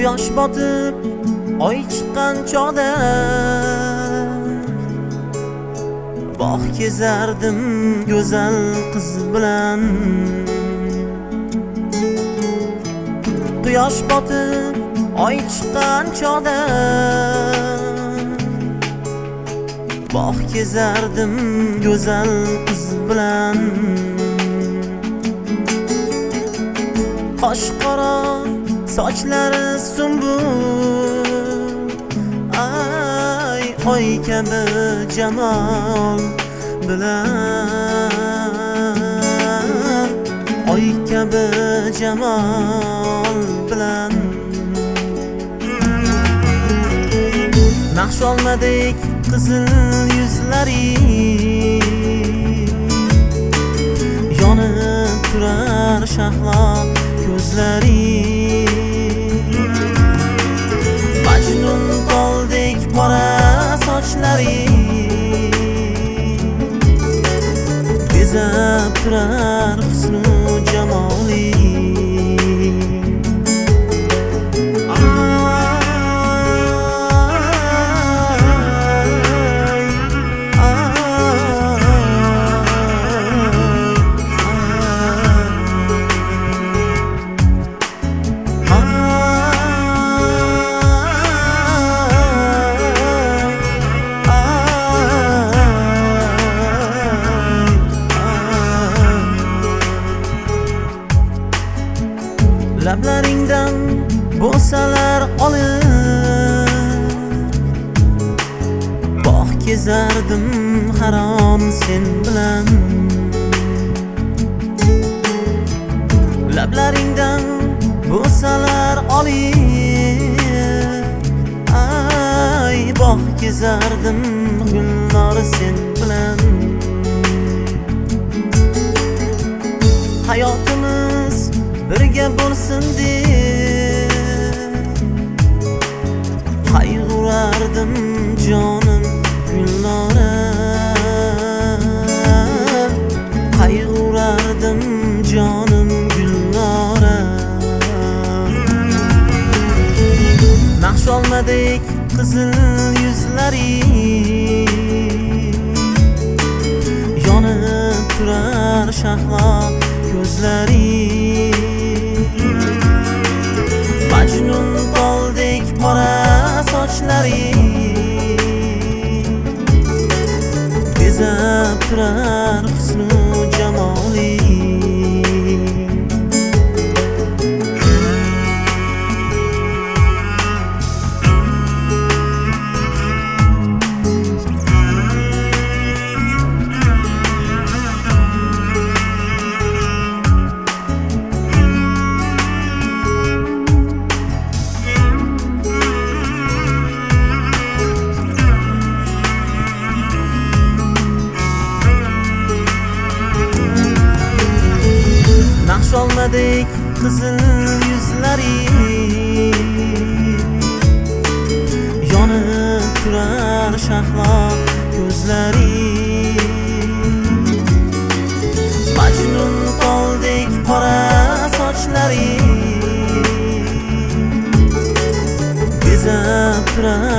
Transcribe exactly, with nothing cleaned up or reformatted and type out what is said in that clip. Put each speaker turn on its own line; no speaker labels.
Quyosh botib oy chiqqan chog'da bog' kezardim go'zal qiz bilan. Quyosh botib oy chiqqan chog'da bog' kezardim go'zal qiz bilan. Qosh qora sochlari sumbul, ay oy kabi jamol bilan, oy kabi jamol bilan. Naqsh olmadik qizil yuzlari, yonib turar shahlo ko'zlari. Majnun qoldek qora sochlari, bezab turar husnu jamoli. Lablaringdan bo'salar olib bog' kezardim harom sen bilan. Lablaringdan bo'salar olib, ay bog' kezardim gulnori sen bilan. Hayotimiz birga bo'lsin deb qayg'urardim jonim gulnora, qayg'urardim jonim gulnora. Naqsh olmadik qizil yuzlari, yonib turar shahlo ko'zlari. Majnun qoldek qora sochlari, bezab turar husnu jamoli. Naqsh olmadik qizil yuzlari, yonib turar shahlo ko'zlari. Majnun qoldek qora sochlari, bezab turar